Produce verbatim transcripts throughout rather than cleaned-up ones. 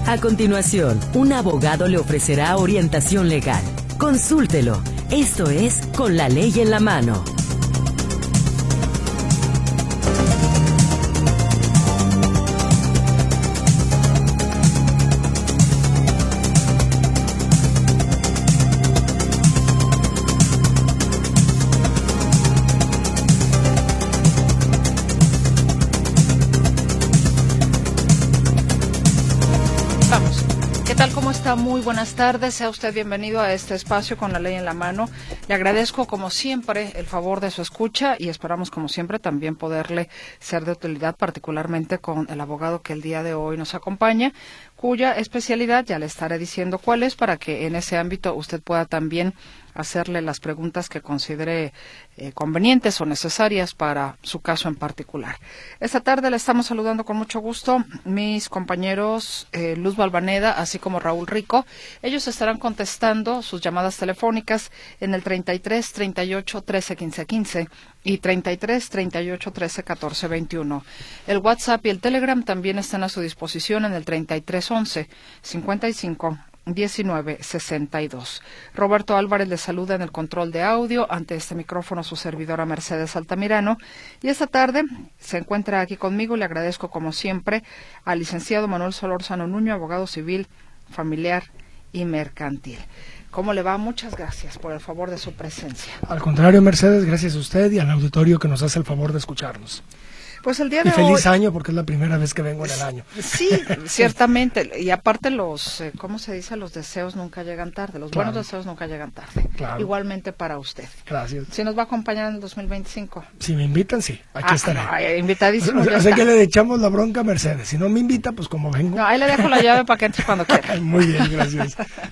A continuación, un abogado le ofrecerá orientación legal. Consúltelo. Esto es Con la Ley en la Mano. Muy buenas tardes, sea usted bienvenido a este espacio Con la Ley en la Mano. Le agradezco como siempre el favor de su escucha y esperamos como siempre también poderle ser de utilidad, particularmente con el abogado que el día de hoy nos acompaña, cuya especialidad ya le estaré diciendo cuál es, para que en ese ámbito usted pueda también hacerle las preguntas que considere eh, convenientes o necesarias para su caso en particular. Esta tarde le estamos saludando con mucho gusto mis compañeros eh, Luz Balvaneda, así como Raúl Rico. Ellos estarán contestando sus llamadas telefónicas en el treinta y tres, treinta y ocho, trece, quince, quince y treinta y tres, treinta y ocho, trece, catorce, veintiuno. El WhatsApp y el Telegram también están a su disposición en el treinta y tres, once, cincuenta y cinco, diecinueve, sesenta y dos. Roberto Álvarez le saluda en el control de audio, ante este micrófono su servidora Mercedes Altamirano, y esta tarde se encuentra aquí conmigo, le agradezco como siempre al licenciado Manuel Solórzano Nuño, abogado civil, familiar y mercantil. ¿Cómo le va? Muchas gracias por el favor de su presencia. Al contrario, Mercedes, gracias a usted y al auditorio que nos hace el favor de escucharnos. Pues el día de y feliz hoy, año, porque es la primera vez que vengo en el año. Sí, ciertamente. Y aparte los, eh, ¿cómo se dice? Los deseos nunca llegan tarde. Los claro. buenos deseos nunca llegan tarde. Claro. Igualmente para usted. Gracias. ¿Sí nos va a acompañar en el dos mil veinticinco? Si me invitan, sí. Aquí ah, estaré. No, invitadísimo. O sea que le echamos la bronca a Mercedes. Si no me invita, pues como vengo. No, ahí le dejo la llave para que entre cuando quiera. Muy bien, gracias.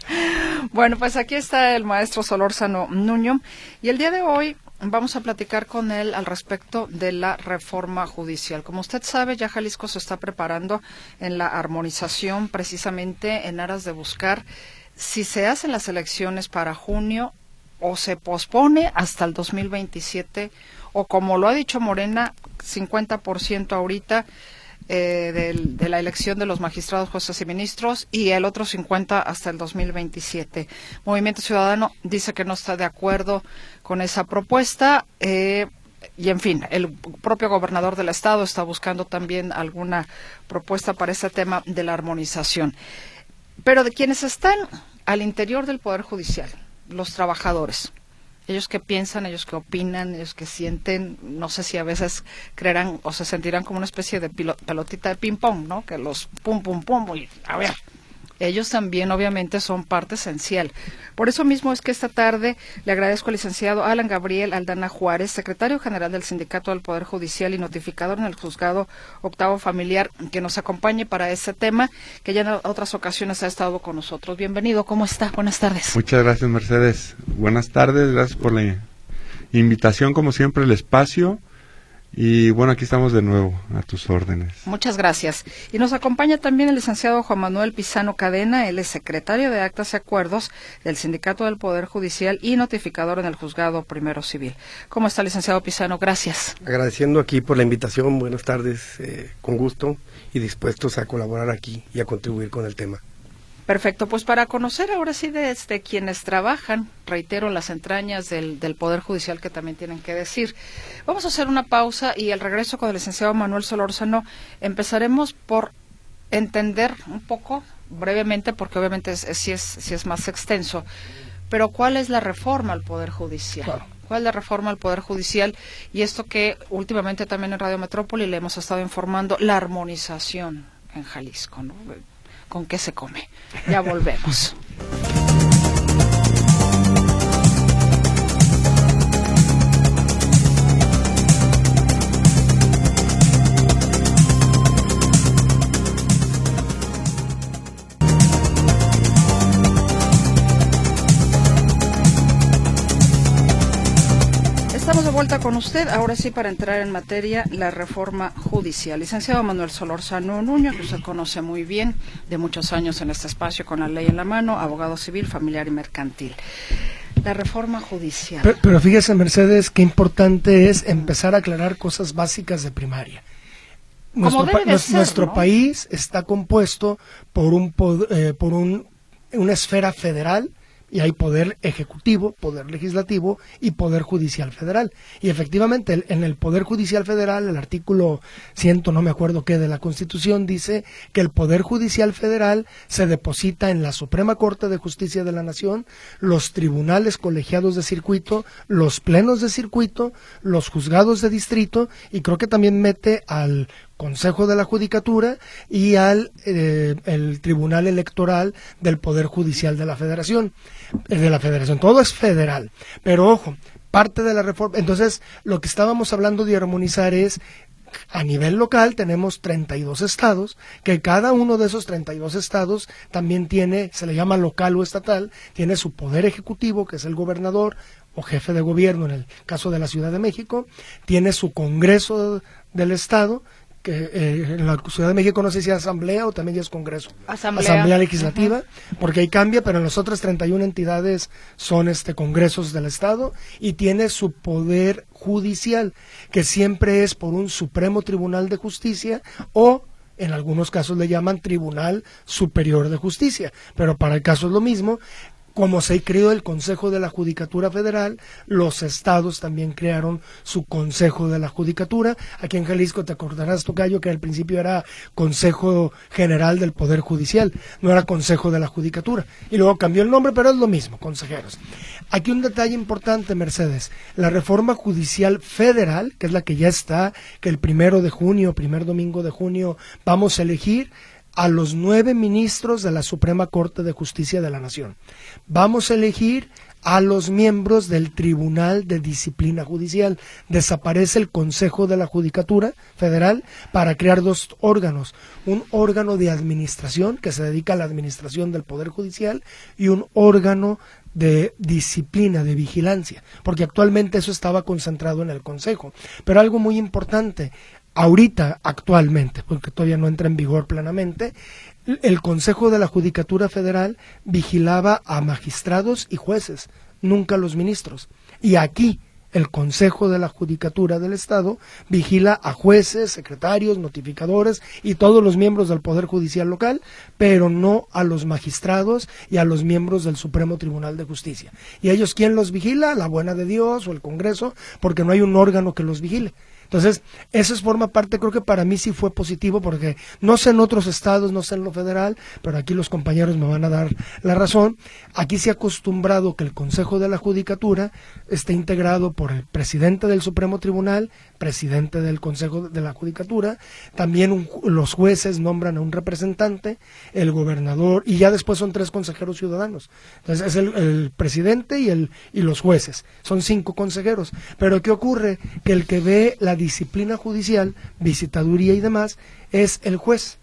Bueno, pues aquí está el maestro Solórzano Nuño. Y el día de hoy vamos a platicar con él al respecto de la reforma judicial. Como usted sabe, ya Jalisco se está preparando en la armonización, precisamente en aras de buscar si se hacen las elecciones para junio o se pospone hasta el dos mil veintisiete, o como lo ha dicho Morena, cincuenta por ciento ahorita eh, de, de la elección de los magistrados, jueces y ministros, y el otro cincuenta hasta el dos mil veintisiete. Movimiento Ciudadano dice que no está de acuerdo con esa propuesta, eh, y en fin, el propio gobernador del estado está buscando también alguna propuesta para ese tema de la armonización. Pero de quienes están al interior del Poder Judicial, los trabajadores, ellos que piensan, ellos que opinan, ellos que sienten, no sé si a veces creerán o se sentirán como una especie de pelotita de ping-pong, ¿no? Que los pum, pum, pum, y a ver, ellos también obviamente son parte esencial. Por eso mismo es que esta tarde le agradezco al licenciado Alan Gabriel Aldana Juárez, secretario general del Sindicato del Poder Judicial y notificador en el Juzgado Octavo Familiar, que nos acompañe para este tema, que ya en otras ocasiones ha estado con nosotros. Bienvenido, ¿cómo está? Buenas tardes. Muchas gracias, Mercedes. Buenas tardes, gracias por la invitación, como siempre, el espacio. Y bueno, aquí estamos de nuevo, a tus órdenes. Muchas gracias. Y nos acompaña también el licenciado Juan Manuel Pizano Cadena, él es secretario de Actas y Acuerdos del Sindicato del Poder Judicial y notificador en el Juzgado Primero Civil. ¿Cómo está, licenciado Pizano? Gracias. Agradeciendo aquí por la invitación, buenas tardes, eh, con gusto y dispuestos a colaborar aquí y a contribuir con el tema. Perfecto, pues para conocer ahora sí desde quienes trabajan, reitero, las entrañas del, del Poder Judicial, que también tienen que decir. Vamos a hacer una pausa y al regreso con el licenciado Manuel Solórzano empezaremos por entender un poco, brevemente, porque obviamente es, es, sí, es, sí es más extenso, pero ¿cuál es la reforma al Poder Judicial? Claro. ¿Cuál es la reforma al Poder Judicial? Y esto que últimamente también en Radio Metrópoli le hemos estado informando, la armonización en Jalisco, ¿no? ¿Con qué se come? Ya volvemos. Estamos de vuelta con usted, ahora sí para entrar en materia, la reforma judicial. Licenciado Manuel Solórzano Nuño, que usted conoce muy bien, de muchos años en este espacio con la ley en la mano, abogado civil, familiar y mercantil. La reforma judicial. Pero, pero fíjese, Mercedes, qué importante es empezar a aclarar cosas básicas de primaria. nuestro, debe de pa ser, nuestro ¿no? país está compuesto por un eh, por un, una esfera federal, y hay poder ejecutivo, poder legislativo y poder judicial federal. Y efectivamente el, en el poder judicial federal, el artículo cien, no me acuerdo qué, de la Constitución, dice que el poder judicial federal se deposita en la Suprema Corte de Justicia de la Nación, los tribunales colegiados de circuito, los plenos de circuito, los juzgados de distrito, y creo que también mete al Consejo de la Judicatura y al eh, el Tribunal Electoral del Poder Judicial de la Federación, eh, de la Federación. Todo es federal, pero ojo, parte de la reforma. Entonces, lo que estábamos hablando de armonizar es, a nivel local tenemos treinta y dos estados, que cada uno de esos treinta y dos estados también tiene, se le llama local o estatal, tiene su poder ejecutivo, que es el gobernador o jefe de gobierno en el caso de la Ciudad de México, tiene su Congreso del Estado, que eh, en la Ciudad de México no sé si es asamblea o también ya es congreso, Asamblea, asamblea legislativa, uh-huh. porque ahí cambia, pero en las otras treinta y una entidades son este congresos del estado, y tiene su poder judicial, que siempre es por un Supremo Tribunal de Justicia, o en algunos casos le llaman Tribunal Superior de Justicia, pero para el caso es lo mismo. Como se creó el Consejo de la Judicatura Federal, los estados también crearon su Consejo de la Judicatura. Aquí en Jalisco te acordarás, tocayo, que al principio era Consejo General del Poder Judicial, no era Consejo de la Judicatura. Y luego cambió el nombre, pero es lo mismo, consejeros. Aquí un detalle importante, Mercedes. La reforma judicial federal, que es la que ya está, que el primero de junio, primer domingo de junio, vamos a elegir a los nueve ministros de la Suprema Corte de Justicia de la Nación. Vamos a elegir a los miembros del Tribunal de Disciplina Judicial. Desaparece el Consejo de la Judicatura Federal para crear dos órganos. Un órgano de administración que se dedica a la administración del Poder Judicial y un órgano de disciplina, de vigilancia, porque actualmente eso estaba concentrado en el Consejo. Pero algo muy importante, ahorita, actualmente, porque todavía no entra en vigor plenamente, el Consejo de la Judicatura Federal vigilaba a magistrados y jueces, nunca a los ministros. Y aquí, el Consejo de la Judicatura del Estado vigila a jueces, secretarios, notificadores y todos los miembros del Poder Judicial local, pero no a los magistrados y a los miembros del Supremo Tribunal de Justicia. ¿Y ellos quién los vigila? La buena de Dios o el Congreso, porque no hay un órgano que los vigile. Entonces, eso forma parte, creo que para mí sí fue positivo, porque no sé en otros estados, no sé en lo federal, pero aquí los compañeros me van a dar la razón. Aquí se ha acostumbrado que el Consejo de la Judicatura esté integrado por el presidente del Supremo Tribunal, presidente del Consejo de la Judicatura, también un, los jueces nombran a un representante, el gobernador, y ya después son tres consejeros ciudadanos. Entonces, es el, el presidente y, el, y los jueces, son cinco consejeros. Pero ¿qué ocurre? Que el que ve la disciplina judicial, visitaduría y demás, es el juez.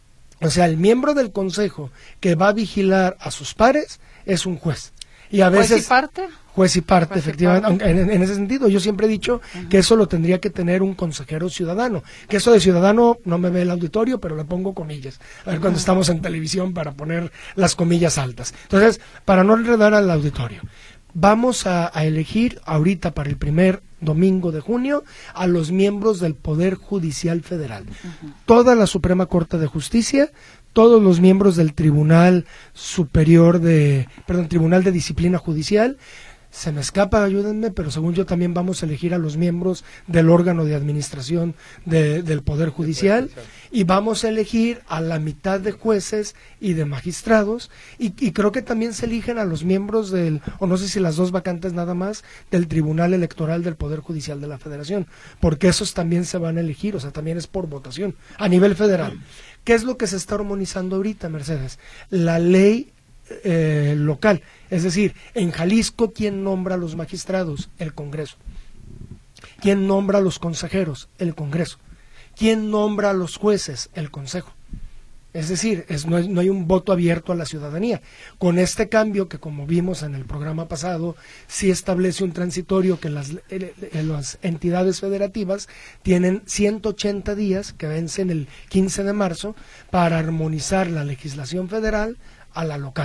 O sea, el miembro del consejo que va a vigilar a sus pares es un juez. Y a veces... ¿Juez y parte? Juez y parte, Juez y efectivamente. parte. En, en ese sentido, yo siempre he dicho uh-huh. que eso lo tendría que tener un consejero ciudadano. Que eso de ciudadano no me ve el auditorio, pero le pongo comillas. A ver uh-huh. cuando estamos en televisión para poner las comillas altas. Entonces, para no enredar al auditorio, vamos a, a elegir ahorita para el primer domingo de junio a los miembros del Poder Judicial Federal. Uh-huh. Toda la Suprema Corte de Justicia, todos los miembros del Tribunal Superior de, perdón, Tribunal de Disciplina Judicial. Se me escapa, ayúdenme, pero según yo también vamos a elegir a los miembros del órgano de administración de, del Poder Judicial, y vamos a elegir a la mitad de jueces y de magistrados, y, y creo que también se eligen a los miembros del, o no sé si las dos vacantes nada más, del Tribunal Electoral del Poder Judicial de la Federación, porque esos también se van a elegir, o sea, también es por votación, a nivel federal. ¿Qué es lo que se está armonizando ahorita, Mercedes? La ley Eh, local, es decir, en Jalisco, ¿quién nombra a los magistrados? El Congreso. ¿Quién nombra a los consejeros? El Congreso. ¿Quién nombra a los jueces? El Consejo. Es decir, es, no, es, no hay un voto abierto a la ciudadanía. Con este cambio, que como vimos en el programa pasado, sí establece un transitorio que las, eh, eh, las entidades federativas tienen ciento ochenta días, que vencen el quince de marzo, para armonizar la legislación federal a la local.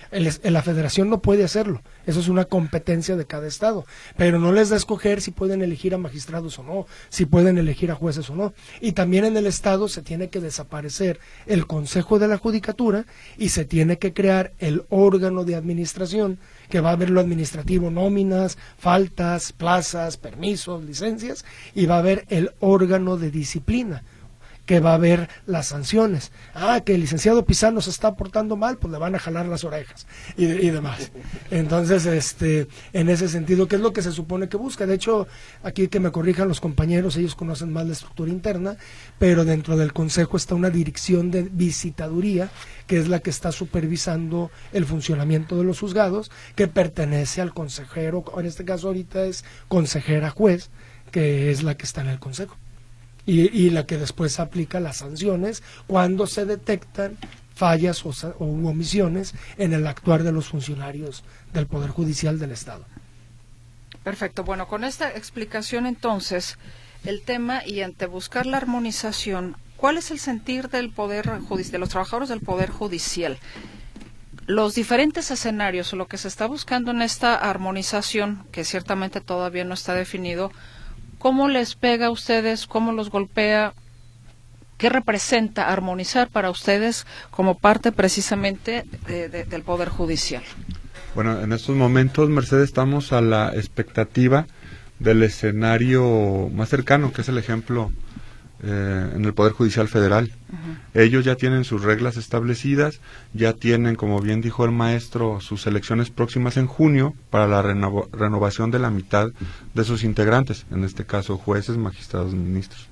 El, la federación no puede hacerlo, eso es una competencia de cada estado, pero no les da a escoger si pueden elegir a magistrados o no, si pueden elegir a jueces o no. Y también en el estado se tiene que desaparecer el Consejo de la Judicatura y se tiene que crear el órgano de administración que va a ver lo administrativo, nóminas, faltas, plazas, permisos, licencias, y va a haber el órgano de disciplina, que va a haber las sanciones. Ah, que el licenciado Pizano se está portando mal, pues le van a jalar las orejas y, y demás. Entonces, este, en ese sentido, ¿qué es lo que se supone que busca? De hecho, aquí que me corrijan los compañeros, ellos conocen más la estructura interna, pero dentro del Consejo está una dirección de visitaduría, que es la que está supervisando el funcionamiento de los juzgados, que pertenece al consejero, en este caso ahorita es consejera juez, que es la que está en el Consejo. Y, y la que después aplica las sanciones cuando se detectan fallas o, o omisiones en el actuar de los funcionarios del Poder Judicial del Estado. Perfecto. Bueno, con esta explicación entonces, el tema y ante buscar la armonización, ¿cuál es el sentir del poder judicial, de los trabajadores del Poder Judicial? Los diferentes escenarios o lo que se está buscando en esta armonización, que ciertamente todavía no está definido, ¿cómo les pega a ustedes? ¿Cómo los golpea? ¿Qué representa armonizar para ustedes como parte precisamente de, de, del Poder Judicial? Bueno, en estos momentos, Mercedes, estamos a la expectativa del escenario más cercano, que es el ejemplo eh, en el Poder Judicial Federal. Uh-huh. Ellos ya tienen sus reglas establecidas, ya tienen, como bien dijo el maestro, sus elecciones próximas en junio para la reno- renovación de la mitad de sus integrantes, en este caso jueces, magistrados, ministros.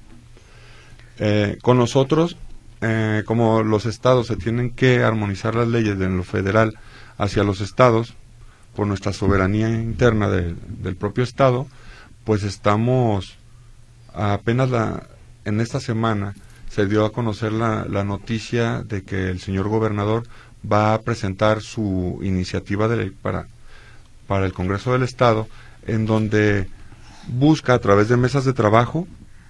Eh, con nosotros, eh, como los estados se tienen que armonizar las leyes de lo federal hacia los estados, por nuestra soberanía interna de, del propio estado, pues estamos apenas la, en esta semana se dio a conocer la, la noticia de que el señor gobernador va a presentar su iniciativa de ley para, para el Congreso del Estado, en donde busca a través de mesas de trabajo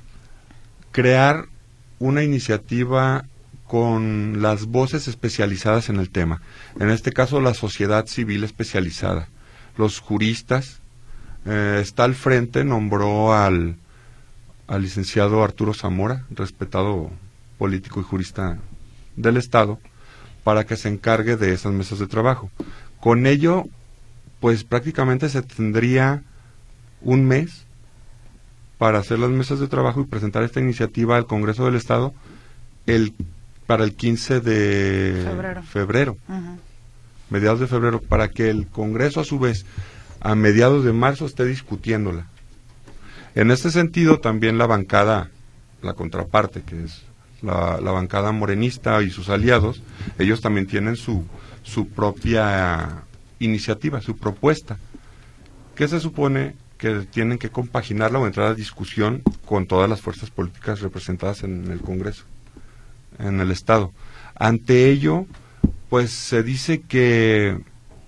crear una iniciativa con las voces especializadas en el tema. En este caso, la sociedad civil especializada, los juristas. Eh, está al frente, nombró al, al licenciado Arturo Zamora, respetado político y jurista del Estado, para que se encargue de esas mesas de trabajo. Con ello, pues prácticamente se tendría un mes para hacer las mesas de trabajo y presentar esta iniciativa al Congreso del Estado el para el quince de febrero, febrero uh-huh. mediados de febrero, para que el Congreso a su vez a mediados de marzo esté discutiéndola. En este sentido también la bancada, la contraparte, que es la, la bancada morenista y sus aliados, ellos también tienen su, su propia iniciativa, su propuesta, que se supone que tienen que compaginarla o entrar a discusión con todas las fuerzas políticas representadas en el Congreso, en el Estado. Ante ello, pues se dice que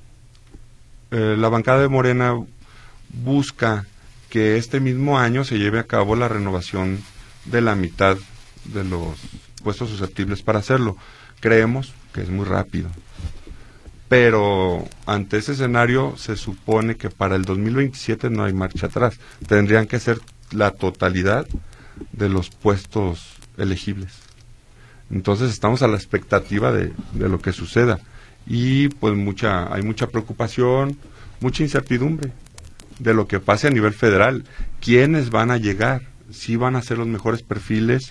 eh, la bancada de Morena busca que este mismo año se lleve a cabo la renovación de la mitad de los puestos susceptibles para hacerlo. Creemos que es muy rápido, pero ante ese escenario se supone que para el dos mil veintisiete no hay marcha atrás. Tendrían que ser la totalidad de los puestos elegibles. Entonces estamos a la expectativa de, de lo que suceda, y pues mucha hay mucha preocupación, mucha incertidumbre de lo que pase a nivel federal. ¿Quiénes van a llegar? ¿Sí van a ser los mejores perfiles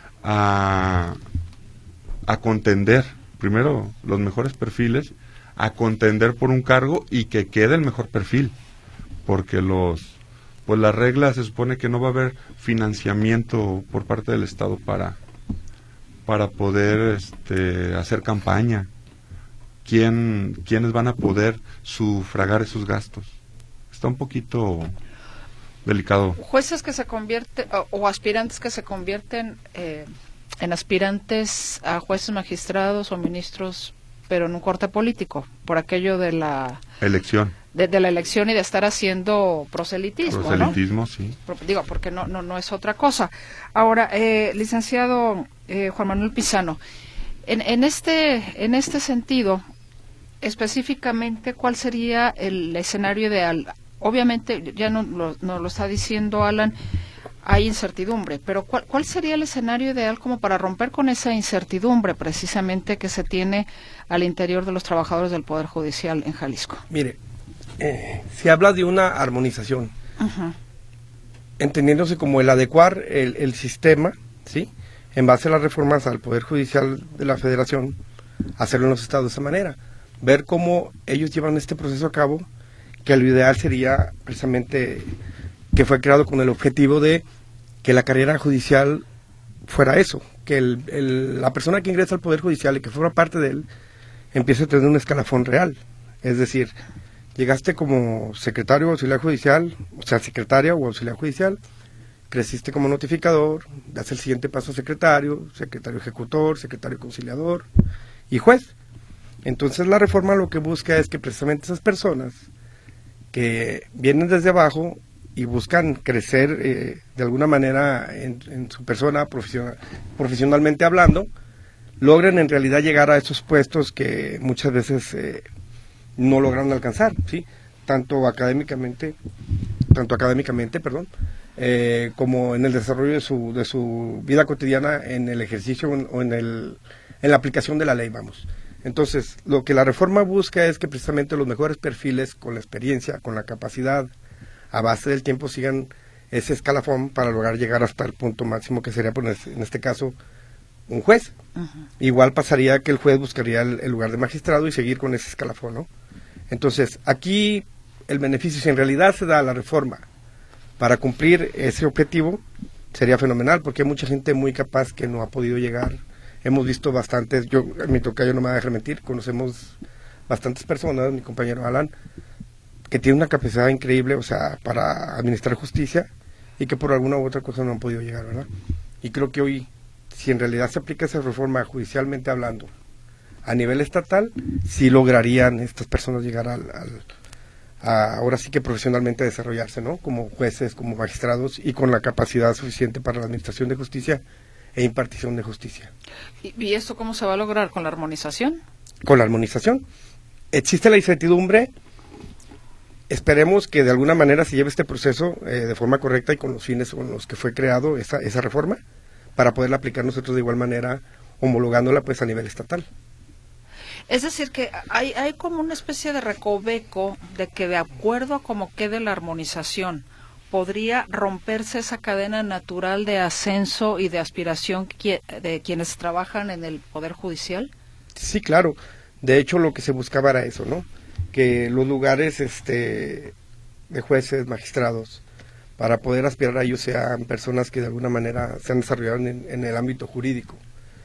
a, a contender? Primero, los mejores perfiles a contender por un cargo y que quede el mejor perfil, porque los pues las reglas se supone que no va a haber financiamiento por parte del Estado para para poder este, hacer campaña. ¿Quién, ¿Quiénes van a poder sufragar esos gastos? Está un poquito delicado. Jueces que se convierten, o, o aspirantes que se convierten eh, en aspirantes a jueces, magistrados o ministros, pero en un corte político, por aquello de la elección. De, de la elección y de estar haciendo proselitismo, proselitismo, ¿no? sí. Digo, porque no, no, no es otra cosa. Ahora, eh, licenciado eh, Juan Manuel Pizano, en, en este, en este sentido, específicamente cuál sería el escenario ideal. Obviamente, ya nos no, no lo está diciendo Alan, hay incertidumbre, pero ¿cuál, ¿cuál sería el escenario ideal como para romper con esa incertidumbre precisamente que se tiene al interior de los trabajadores del Poder Judicial en Jalisco? Mire, eh, se habla de una armonización, uh-huh. entendiéndose como el adecuar el, el sistema, ¿sí?, en base a las reformas al Poder Judicial de la Federación, hacerlo en los estados de esa manera, ver cómo ellos llevan este proceso a cabo, que lo ideal sería precisamente que fue creado con el objetivo de que la carrera judicial fuera eso, que el, el, la persona que ingresa al Poder Judicial y que forma parte de él, empiece a tener un escalafón real. Es decir, llegaste como secretario o auxiliar judicial, o sea, secretaria o auxiliar judicial, creciste como notificador, das el siguiente paso a secretario, secretario ejecutor, secretario conciliador y juez. Entonces la reforma lo que busca es que precisamente esas personas que vienen desde abajo y buscan crecer eh, de alguna manera en, en su persona profesional, profesionalmente hablando, logren en realidad llegar a esos puestos que muchas veces eh, no logran alcanzar, ¿sí? Tanto académicamente, tanto académicamente, perdón, eh, como en el desarrollo de su de su vida cotidiana, en el ejercicio o en el en la aplicación de la ley, vamos. Entonces, lo que la reforma busca es que precisamente los mejores perfiles, con la experiencia, con la capacidad, a base del tiempo sigan ese escalafón para lograr llegar hasta el punto máximo que sería, pues, en este caso, un juez. Uh-huh. Igual pasaría que el juez buscaría el, el lugar de magistrado y seguir con ese escalafón, ¿no? Entonces, aquí el beneficio, si en realidad se da la reforma para cumplir ese objetivo, sería fenomenal, porque hay mucha gente muy capaz que no ha podido llegar. Hemos visto bastantes, yo, mi tocayo no me va a dejar mentir, conocemos bastantes personas, mi compañero Alan, que tiene una capacidad increíble, o sea, para administrar justicia, y que por alguna u otra cosa no han podido llegar, ¿verdad? Y creo que hoy, si en realidad se aplica esa reforma judicialmente hablando, a nivel estatal, sí lograrían estas personas llegar al, al a, ahora sí que profesionalmente desarrollarse, ¿no? Como jueces, como magistrados, y con la capacidad suficiente para la administración de justicia e impartición de justicia. ¿Y, y esto cómo se va a lograr? ¿Con la armonización? Con la armonización. Existe la incertidumbre. Esperemos que de alguna manera se lleve este proceso eh, de forma correcta y con los fines con los que fue creado esa, esa reforma, para poderla aplicar nosotros de igual manera, homologándola pues a nivel estatal. Es decir, que hay, hay como una especie de recoveco de que de acuerdo a cómo quede la armonización, podría romperse esa cadena natural de ascenso y de aspiración de quienes trabajan en el Poder Judicial. Sí, claro. De hecho, lo que se buscaba era eso, ¿no? Que los lugares este, de jueces, magistrados, para poder aspirar a ellos sean personas que de alguna manera se han desarrollado en, en el ámbito jurídico,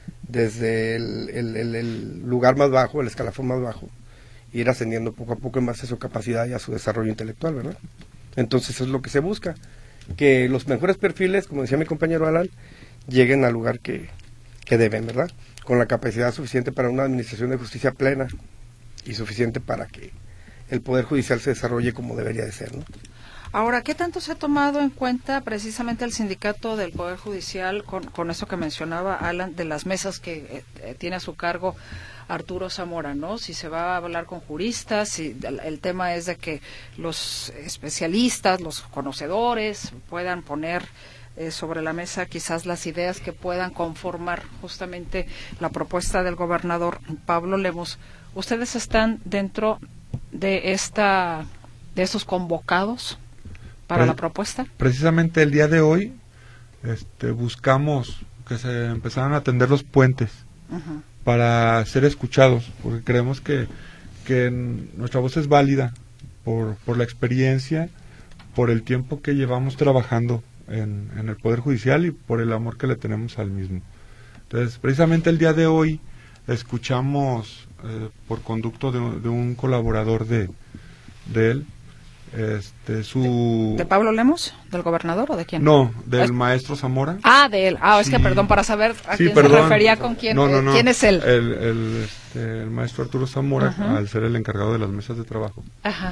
desde el, el, el, el lugar más bajo, el escalafón más bajo, ir ascendiendo poco a poco en base a su capacidad y a su desarrollo intelectual, ¿verdad? Entonces eso es lo que se busca, que los mejores perfiles, como decía mi compañero Alan, lleguen al lugar que, que deben, ¿verdad? Con la capacidad suficiente para una administración de justicia plena y suficiente para que el Poder Judicial se desarrolle como debería de ser, ¿no? Ahora, ¿qué tanto se ha tomado en cuenta precisamente el sindicato del Poder Judicial con, con eso que mencionaba Alan, de las mesas que eh, tiene a su cargo Arturo Zamora, ¿no? Si se va a hablar con juristas, si el, el tema es de que los especialistas, los conocedores puedan poner eh, sobre la mesa quizás las ideas que puedan conformar justamente la propuesta del gobernador Pablo Lemos. ¿Ustedes están dentro de esta de estos convocados para Pre- la propuesta? Precisamente el día de hoy este, buscamos que se empezaran a tender los puentes uh-huh. para ser escuchados, porque creemos que, que nuestra voz es válida por, por la experiencia, por el tiempo que llevamos trabajando en, en el Poder Judicial y por el amor que le tenemos al mismo. Entonces, precisamente el día de hoy escuchamos eh, por conducto de, de un colaborador de, de él, este su ¿De, ¿De Pablo Lemos? ¿Del gobernador o de quién? No, del es... maestro Zamora. Ah, de él. Ah, sí. es que perdón, para saber a sí, quién perdón. se refería con quién. No, no, no. ¿Quién es él? El, el, este, el maestro Arturo Zamora, uh-huh. al ser el encargado de las mesas de trabajo. Ajá.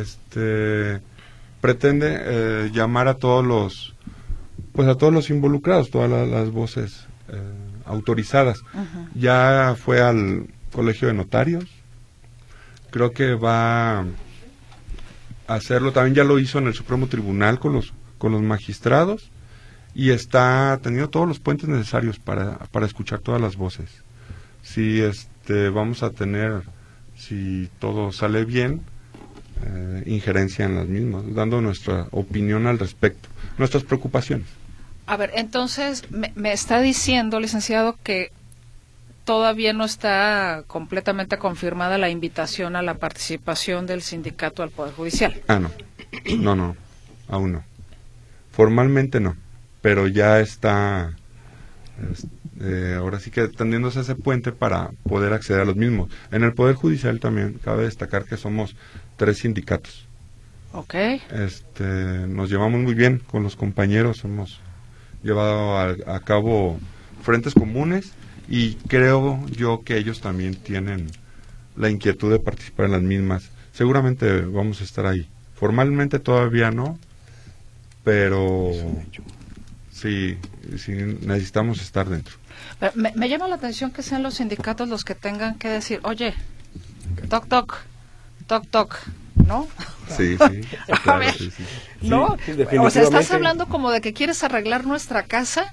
Este pretende eh, llamar a todos los pues a todos los involucrados, todas la, las voces eh, autorizadas. Uh-huh. Ya fue al Colegio de Notarios, creo que va a hacerlo, también ya lo hizo en el Supremo Tribunal con los, con los magistrados, y está teniendo todos los puentes necesarios para, para escuchar todas las voces. Si este, vamos a tener, si todo sale bien, eh, injerencia en las mismas, dando nuestra opinión al respecto, nuestras preocupaciones. A ver, entonces me, me está diciendo, licenciado, que todavía no está completamente confirmada la invitación a la participación del sindicato al Poder Judicial. Ah, no, no, no, aún no. Formalmente no, pero ya está, eh, ahora sí que tendiéndose ese puente para poder acceder a los mismos. En el Poder Judicial también cabe destacar que somos tres sindicatos. Ok. Este, nos llevamos muy bien con los compañeros, hemos llevado a, a cabo frentes comunes, y creo yo que ellos también tienen la inquietud de participar en las mismas. Seguramente vamos a estar ahí. Formalmente todavía no, pero sí, sí necesitamos estar dentro. Me, me llama la atención que sean los sindicatos los que tengan que decir, oye, toc toc, toc toc, ¿no? Sí, sí, claro, ver, sí, sí. ¿no? Sí, O sea, estás hablando como de que quieres arreglar nuestra casa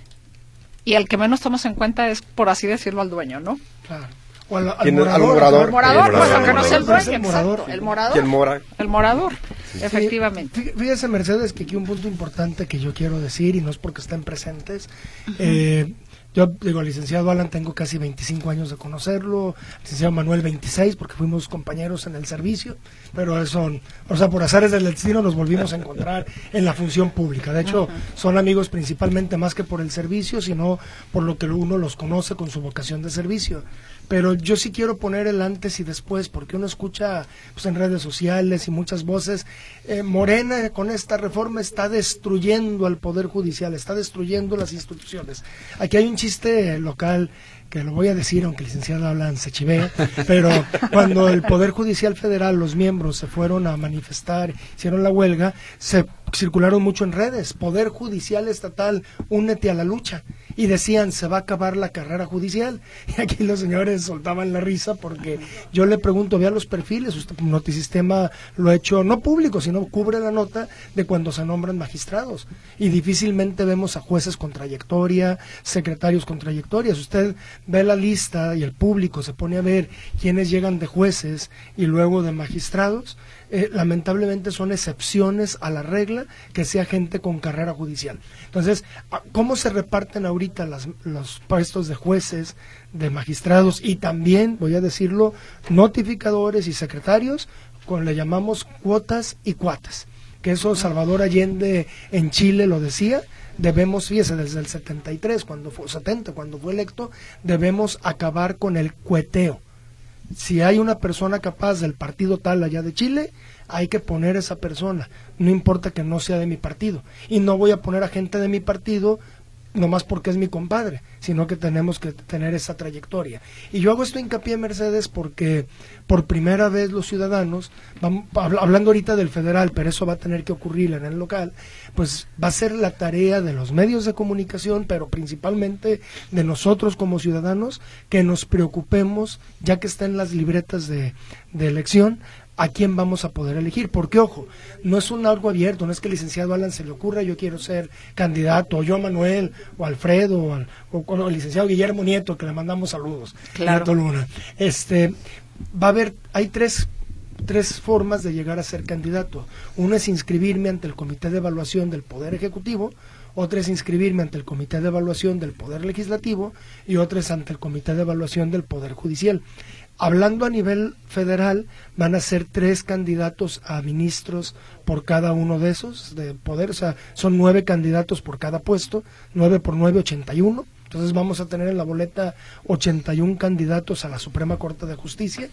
y el que menos tomas en cuenta es, por así decirlo, al dueño, ¿no? Claro. O al, al ¿Quién es? Al morador. morador. El morador, El pues morador. aunque no sea el dueño, El morador. exacto. El morador. ¿Quién mora? El morador, Sí, efectivamente. Fíjese, Mercedes, que aquí un punto importante que yo quiero decir, y no es porque estén presentes, uh-huh. eh, yo digo, al licenciado Alan tengo casi veinticinco años de conocerlo, al licenciado Manuel veintiséis, porque fuimos compañeros en el servicio, pero eso, o sea, por azares del destino nos volvimos a encontrar en la función pública. De hecho, uh-huh. son amigos principalmente más que por el servicio, sino por lo que uno los conoce con su vocación de servicio. Pero yo sí quiero poner el antes y después, porque uno escucha pues, en redes sociales y muchas voces, eh, Morena con esta reforma está destruyendo al Poder Judicial, está destruyendo las instituciones. Aquí hay un chiste local que lo voy a decir, aunque el licenciado Alan se chivea, pero cuando el Poder Judicial Federal, los miembros se fueron a manifestar, hicieron la huelga, se circularon mucho en redes, Poder Judicial Estatal, únete a la lucha, y decían, se va a acabar la carrera judicial, y aquí los señores soltaban la risa, porque yo le pregunto, vea los perfiles, usted Notisistema lo ha hecho, no público, sino cubre la nota de cuando se nombran magistrados, y difícilmente vemos a jueces con trayectoria, secretarios con trayectorias. Usted ve la lista y el público se pone a ver quiénes llegan de jueces y luego de magistrados, eh, lamentablemente son excepciones a la regla que sea gente con carrera judicial. Entonces, ¿cómo se reparten ahorita las, los puestos de jueces, de magistrados y también, voy a decirlo, notificadores y secretarios? Con le llamamos cuotas y cuatas, que eso Salvador Allende en Chile lo decía. Debemos, fíjese, desde el setenta y tres, cuando fue, setenta, cuando fue electo, debemos acabar con el cueteo. Si hay una persona capaz del partido tal allá de Chile, hay que poner esa persona, no importa que no sea de mi partido. Y no voy a poner a gente de mi partido nomás porque es mi compadre, sino que tenemos que tener esa trayectoria. Y yo hago esto hincapié, Mercedes, porque por primera vez los ciudadanos, vamos, hablando ahorita del federal, pero eso va a tener que ocurrir en el local, pues va a ser la tarea de los medios de comunicación, pero principalmente de nosotros como ciudadanos, que nos preocupemos, ya que está en las libretas de, de elección, a quién vamos a poder elegir, porque ojo, no es un algo abierto, no es que el licenciado Alan se le ocurra yo quiero ser candidato, o yo Manuel, o Alfredo, o, al, o, o el licenciado Guillermo Nieto, que le mandamos saludos, claro. Nieto Luna. Este, va a haber, hay tres, tres formas de llegar a ser candidato. Una es inscribirme ante el Comité de Evaluación del Poder Ejecutivo, otra es inscribirme ante el Comité de Evaluación del Poder Legislativo, y otra es ante el Comité de Evaluación del Poder Judicial. Hablando a nivel federal, van a ser tres candidatos a ministros por cada uno de esos de poder, o sea, son nueve candidatos por cada puesto, nueve por nueve, ochenta y uno. Entonces vamos a tener en la boleta ochenta y uno candidatos a la Suprema Corte de Justicia.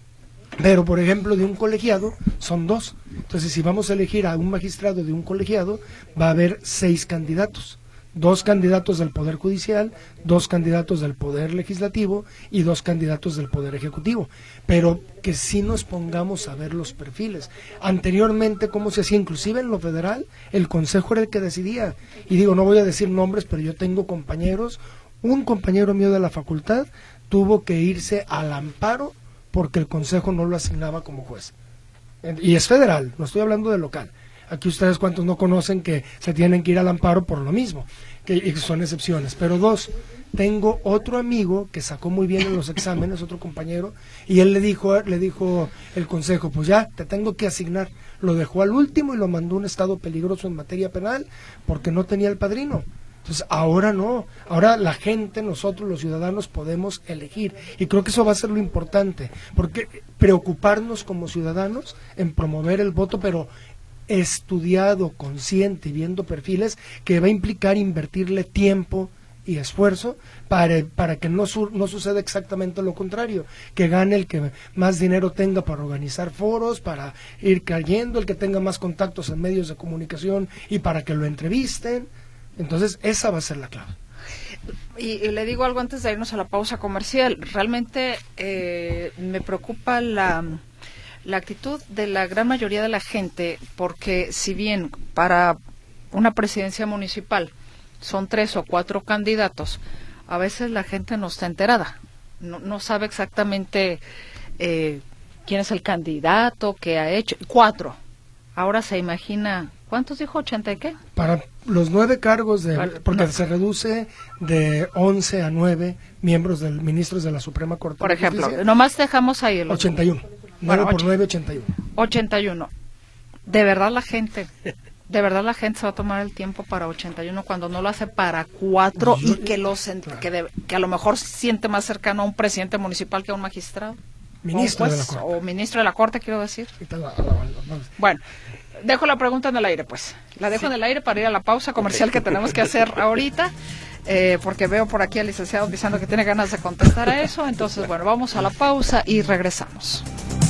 Pero, por ejemplo, de un colegiado son dos. Entonces, si vamos a elegir a un magistrado de un colegiado, va a haber seis candidatos. Dos candidatos del Poder Judicial, dos candidatos del Poder Legislativo y dos candidatos del Poder Ejecutivo. Pero que sí nos pongamos a ver los perfiles. Anteriormente, ¿cómo se hacía? Inclusive en lo federal, el Consejo era el que decidía. Y digo, no voy a decir nombres, pero yo tengo compañeros. Un compañero mío de la facultad tuvo que irse al amparo porque el Consejo no lo asignaba como juez. Y es federal, no estoy hablando de local. Aquí ustedes cuantos no conocen que se tienen que ir al amparo por lo mismo, que y son excepciones. Pero dos, tengo otro amigo que sacó muy bien en los exámenes, otro compañero, y él le dijo, le dijo el Consejo, pues ya, te tengo que asignar. Lo dejó al último y lo mandó a un estado peligroso en materia penal porque no tenía el padrino. Entonces, ahora no, ahora la gente, nosotros los ciudadanos podemos elegir, y creo que eso va a ser lo importante, porque preocuparnos como ciudadanos en promover el voto, pero estudiado, consciente y viendo perfiles, que va a implicar invertirle tiempo y esfuerzo para, para que no, su, no suceda exactamente lo contrario, que gane el que más dinero tenga para organizar foros, para ir cayendo, el que tenga más contactos en medios de comunicación y para que lo entrevisten. Entonces esa va a ser la clave. Y, y le digo algo antes de irnos a la pausa comercial. Realmente eh, me preocupa la la actitud de la gran mayoría de la gente, porque si bien para una presidencia municipal son tres o cuatro candidatos, a veces la gente no está enterada, no, no sabe exactamente eh, quién es el candidato, qué ha hecho. Cuatro. Ahora se imagina, ¿cuántos dijo? ¿ochenta y qué? Para los nueve cargos, de, Para, porque no. se reduce de once a nueve miembros del ministros de la Suprema Corte Por de ejemplo, Justicia. Nomás dejamos ahí el ochenta y uno. nueve Bueno, por nueve, ochenta y uno. ochenta y uno. De verdad la gente, de verdad la gente se va a tomar el tiempo para ochenta y uno cuando no lo hace para cuatro y que los que, de, que a lo mejor se siente más cercano a un presidente municipal que a un magistrado. Ministro o, un de la juez, Corte. o ministro de la Corte, quiero decir. Ahorita la- la- la- la- Bueno, dejo la pregunta en el aire, pues. La dejo en el aire para ir a la pausa comercial que tenemos que hacer ahorita, eh, porque veo por aquí al licenciado diciendo que tiene ganas de contestar a eso. Entonces, bueno, vamos a la pausa y regresamos.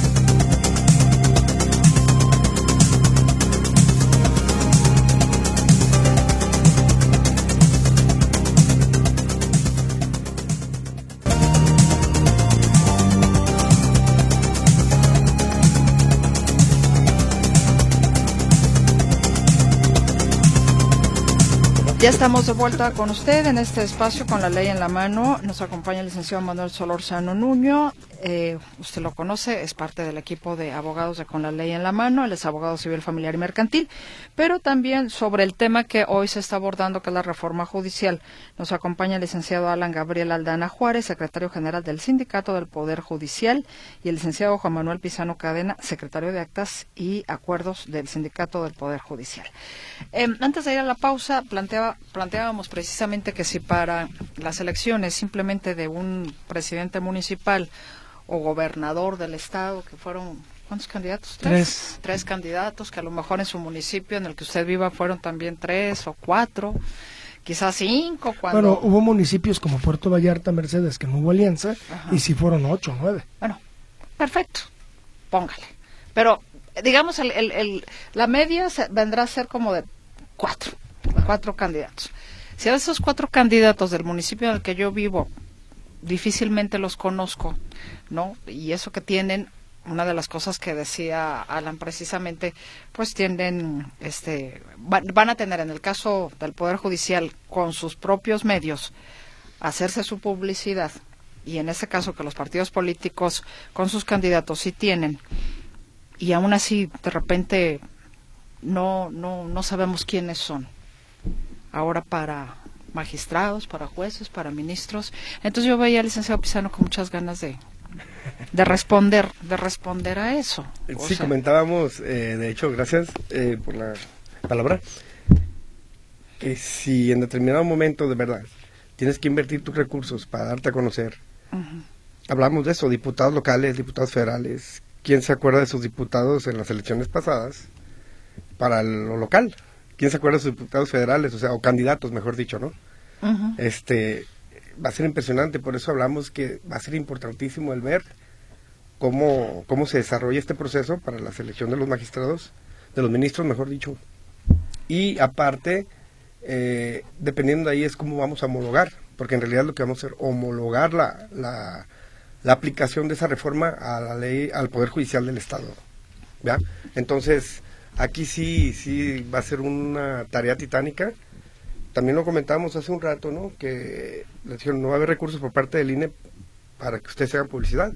Ya estamos de vuelta con usted en este espacio con la ley en la mano. Nos acompaña el licenciado Manuel Solórzano Nuño. Eh, usted lo conoce, es parte del equipo de abogados de Con la Ley en la Mano. Él es abogado civil, familiar y mercantil. Pero también sobre el tema que hoy se está abordando, que es la reforma judicial, nos acompaña el licenciado Alan Gabriel Aldana Juárez, secretario general del Sindicato del Poder Judicial, y el licenciado Juan Manuel Pizano Cadena, secretario de Actas y Acuerdos del Sindicato del Poder Judicial. Eh, antes de ir a la pausa, planteaba, planteábamos precisamente que si para las elecciones simplemente de un presidente municipal o gobernador del estado, que fueron, ¿cuántos candidatos? ¿Tres? Tres. Tres candidatos, que a lo mejor en su municipio en el que usted viva fueron también tres o cuatro, quizás cinco. Cuando... Bueno, hubo municipios como Puerto Vallarta, Mercedes, que no hubo alianza, Ajá. y sí fueron ocho, nueve. Bueno, perfecto, póngale. Pero, digamos, el, el, el, la media se, vendrá a ser como de cuatro, cuatro candidatos. Si a esos cuatro candidatos del municipio en el que yo vivo, difícilmente los conozco, ¿no? Y eso que tienen, una de las cosas que decía Alan precisamente, pues tienden, este, van, van a tener en el caso del Poder Judicial con sus propios medios hacerse su publicidad, y en ese caso que los partidos políticos con sus candidatos sí tienen, y aún así de repente no no no sabemos quiénes son. Ahora para magistrados, para jueces, para ministros. Entonces yo veía al licenciado Pizano con muchas ganas de de responder, de responder a eso. O Sí, sea, comentábamos, eh, de hecho, gracias eh, por la palabra, que si en determinado momento de verdad tienes que invertir tus recursos para darte a conocer, uh-huh. hablamos de eso, diputados locales, diputados federales, ¿quién se acuerda de sus diputados en las elecciones pasadas para lo local? ¿Quién se acuerda de sus diputados federales, o sea, o candidatos, mejor dicho, ¿no? Uh-huh. Este, va a ser impresionante, por eso hablamos que va a ser importantísimo el ver cómo, cómo se desarrolla este proceso para la selección de los magistrados, de los ministros, mejor dicho. Y aparte, eh, dependiendo de ahí es cómo vamos a homologar, porque en realidad lo que vamos a hacer, homologar la, la, la aplicación de esa reforma a la ley, al Poder Judicial del Estado, ¿ya? Entonces, aquí sí, sí va a ser una tarea titánica. También lo comentábamos hace un rato, ¿no? Que le dijeron, no va a haber recursos por parte del I N E para que ustedes hagan publicidad.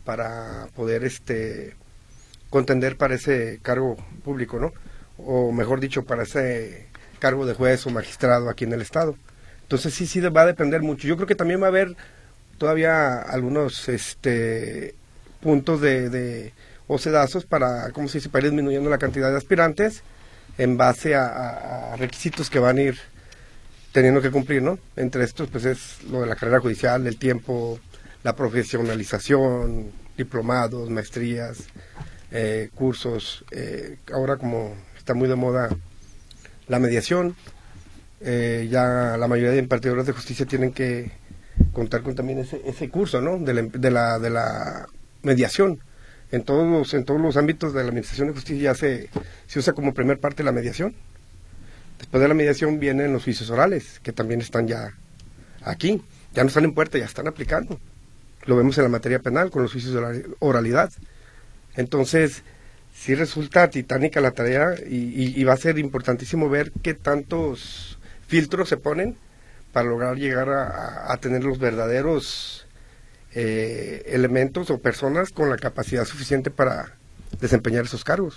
para poder este contender para ese cargo público, ¿no? O mejor dicho, para ese cargo de juez o magistrado aquí en el estado. Entonces sí, sí va a depender mucho. Yo creo que también va a haber todavía algunos este puntos de, de o sedazos para, ¿cómo se dice?, para ir disminuyendo la cantidad de aspirantes en base a, a, a requisitos que van a ir teniendo que cumplir, ¿no? Entre estos, pues es lo de la carrera judicial, el tiempo, la profesionalización, diplomados, maestrías, eh, cursos. Eh, ahora como está muy de moda la mediación, eh, ya la mayoría de impartidores de justicia tienen que contar con también ese, ese curso, ¿no? De la, de la, de la mediación. En todos los, en todos los ámbitos de la administración de justicia ya se, se usa como primer parte la mediación. Después de la mediación vienen los juicios orales, que también están ya aquí, ya no están en puerta, ya están aplicando. Lo vemos en la materia penal con los juicios de oralidad. Entonces, sí resulta titánica la tarea y, y, y va a ser importantísimo ver qué tantos filtros se ponen para lograr llegar a, a tener los verdaderos eh, elementos o personas con la capacidad suficiente para desempeñar esos cargos.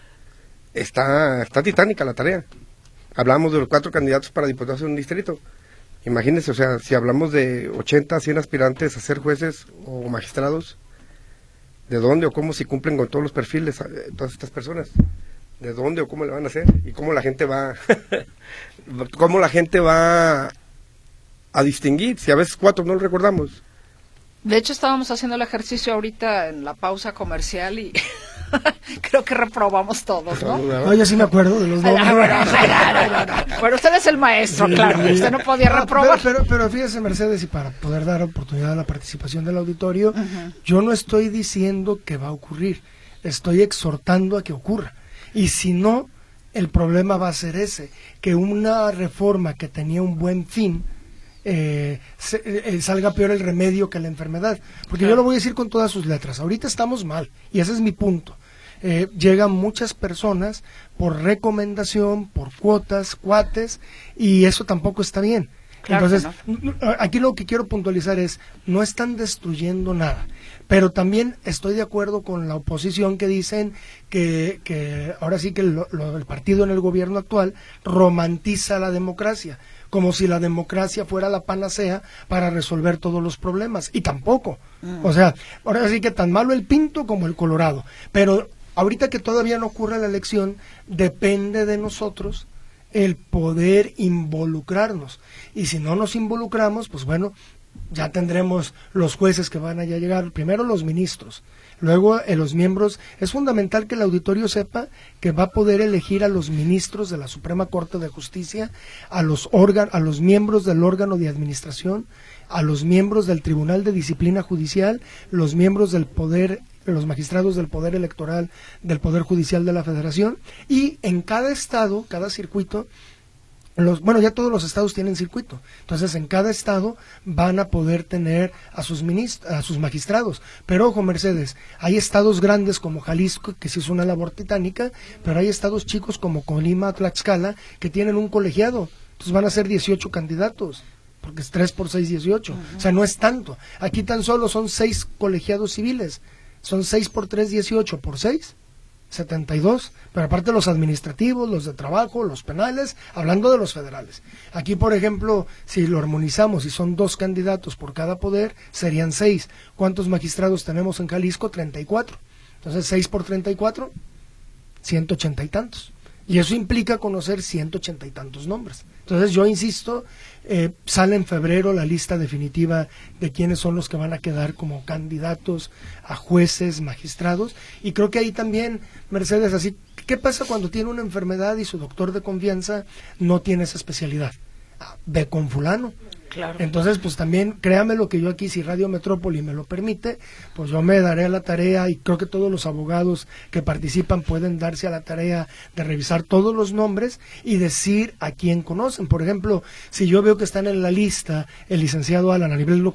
Está, está titánica la tarea. Hablamos de los cuatro candidatos para diputados en un distrito. Imagínense, o sea, si hablamos de ochenta, cien aspirantes a ser jueces o magistrados, ¿de dónde o cómo si cumplen con todos los perfiles eh, todas estas personas? ¿De dónde o cómo le van a hacer? ¿Y cómo la gente va cómo la gente va a distinguir? Si a veces cuatro no lo recordamos. De hecho, estábamos haciendo el ejercicio ahorita en la pausa comercial y creo que reprobamos todos, ¿no? No, yo sí me acuerdo de los nombres. Bueno, usted es el maestro, claro, usted no podía no, reprobar. Pero, pero, pero fíjese, Mercedes, y para poder dar oportunidad a la participación del auditorio, uh-huh. yo no estoy diciendo que va a ocurrir, estoy exhortando a que ocurra. Y si no, el problema va a ser ese, que una reforma que tenía un buen fin, Eh, se, eh, salga peor el remedio que la enfermedad, porque claro. yo lo voy a decir con todas sus letras. Ahorita estamos mal y ese es mi punto. Eh, llegan muchas personas por recomendación, por cuotas, cuates, y eso tampoco está bien. Claro. Entonces, no. aquí lo que quiero puntualizar es, no están destruyendo nada, pero también estoy de acuerdo con la oposición que dicen que, que ahora sí que lo, lo, el partido en el gobierno actual romantiza la democracia, como si la democracia fuera la panacea para resolver todos los problemas, y tampoco. Mm. O sea, ahora sí que tan malo el pinto como el colorado, pero ahorita que todavía no ocurre la elección, depende de nosotros el poder involucrarnos, y si no nos involucramos, pues bueno, ya tendremos los jueces que van a llegar, primero los ministros, luego eh, los miembros. Es fundamental que el auditorio sepa que va a poder elegir a los ministros de la Suprema Corte de Justicia, a los órganos, a los miembros del órgano de administración, a los miembros del Tribunal de Disciplina Judicial, los miembros del Poder, los magistrados del Poder Electoral, del Poder Judicial de la Federación, y en cada estado, cada circuito, Los, bueno, ya todos los estados tienen circuito, entonces en cada estado van a poder tener a sus ministros, a sus magistrados. Pero ojo, Mercedes, hay estados grandes como Jalisco, que sí es una labor titánica, pero hay estados chicos como Colima, Tlaxcala, que tienen un colegiado, entonces van a ser dieciocho candidatos, porque es tres por seis, dieciocho, uh-huh. o sea, no es tanto. Aquí tan solo son seis colegiados civiles, son seis por tres, dieciocho, por seis, setenta y dos, pero aparte los administrativos, los de trabajo, los penales, hablando de los federales. Aquí, por ejemplo, si lo armonizamos y son dos candidatos por cada poder, serían seis. ¿Cuántos magistrados tenemos en Jalisco? treinta y cuatro. Entonces, seis por treinta y cuatro, ciento ochenta y tantos. Y eso implica conocer ciento ochenta y tantos nombres. Entonces, yo insisto, eh, sale en febrero la lista definitiva de quiénes son los que van a quedar como candidatos a jueces, magistrados, y creo que ahí también, Mercedes, así, ¿qué pasa cuando tiene una enfermedad y su doctor de confianza no tiene esa especialidad? Ah, ve con fulano. Claro. Entonces, pues también, créame lo que yo aquí, si Radio Metrópoli me lo permite, pues yo me daré a la tarea, y creo que todos los abogados que participan pueden darse a la tarea de revisar todos los nombres y decir a quién conocen. Por ejemplo, si yo veo que están en la lista el licenciado Alan a nivel local,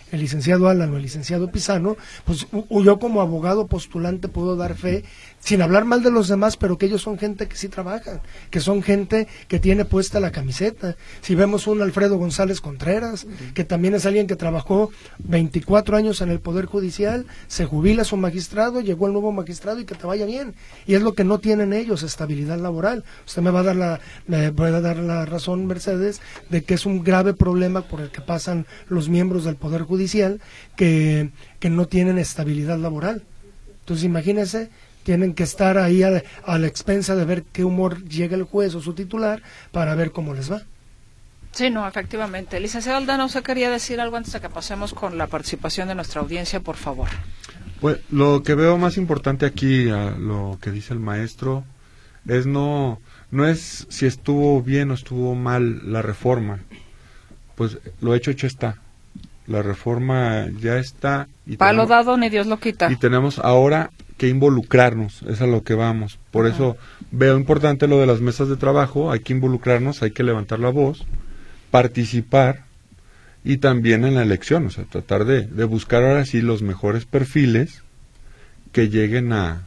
el licenciado Alan o el licenciado Pisano, pues u- yo como abogado postulante puedo dar fe, sin hablar mal de los demás, pero que ellos son gente que sí trabajan, que son gente que tiene puesta la camiseta. Si vemos un Alfredo González Contreras, uh-huh. que también es alguien que trabajó veinticuatro años en el Poder Judicial, se jubila su magistrado, llegó el nuevo magistrado y que te vaya bien. Y es lo que no tienen ellos, estabilidad laboral. Usted me va a dar la, me va a dar la razón, Mercedes, de que es un grave problema por el que pasan los miembros del Poder Judicial, que, que no tienen estabilidad laboral. Entonces imagínense, tienen que estar ahí a, a la expensa de ver qué humor llega el juez o su titular para ver cómo les va. Sí, no, efectivamente. Licenciado Aldana, ¿usted quería decir algo antes de que pasemos con la participación de nuestra audiencia, por favor? Pues lo que veo más importante aquí, a lo que dice el maestro, es no, no es si estuvo bien o estuvo mal la reforma. Pues lo hecho, hecho está. La reforma ya está. Y Palo tenemos, dado, ni Dios lo quita. Y tenemos ahora que involucrarnos, es a lo que vamos. Por uh-huh. eso veo importante lo de las mesas de trabajo, hay que involucrarnos, hay que levantar la voz, participar, y también en la elección, o sea, tratar de, de buscar ahora sí los mejores perfiles que lleguen a